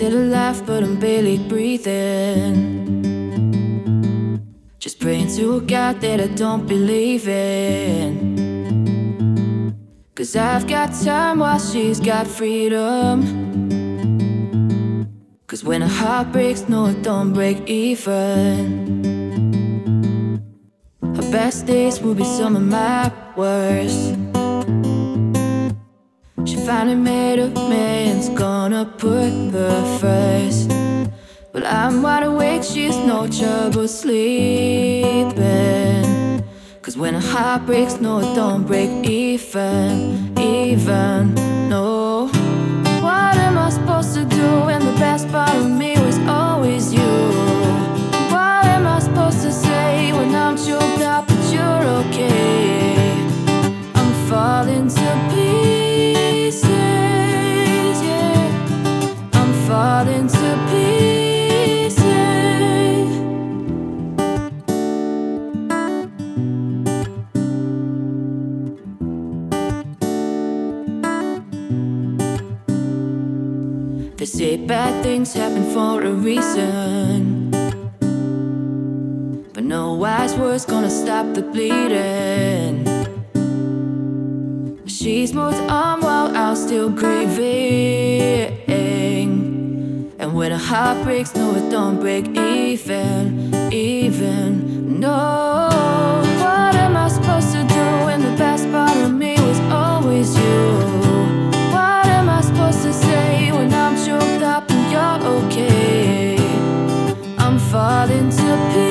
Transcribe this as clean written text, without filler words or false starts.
Still alive, but I'm barely breathing. Just praying to a God that I don't believe in. 'Cause I've got time while she's got freedom. 'Cause when a heart breaks, no, it don't break even. Her best days will be some of my worst. She finally made up man's gonna put her first. But I'm wide awake, she's no trouble sleeping. 'Cause when a heart breaks, no, it don't break even, no. What am I supposed to do when the best part of me was always you? What am I supposed to say when I'm choked up but you're okay? I'm falling to pieces, yeah. I'm falling to pieces. They say bad things happen for a reason, but no wise words gonna stop the bleeding. She's moved on while I'm still grieving. And when a heart breaks, no, it don't break even, no. What am I supposed to do when the best part of me was always you? What am I supposed to say when I'm choked up and you're okay? I'm falling to pieces.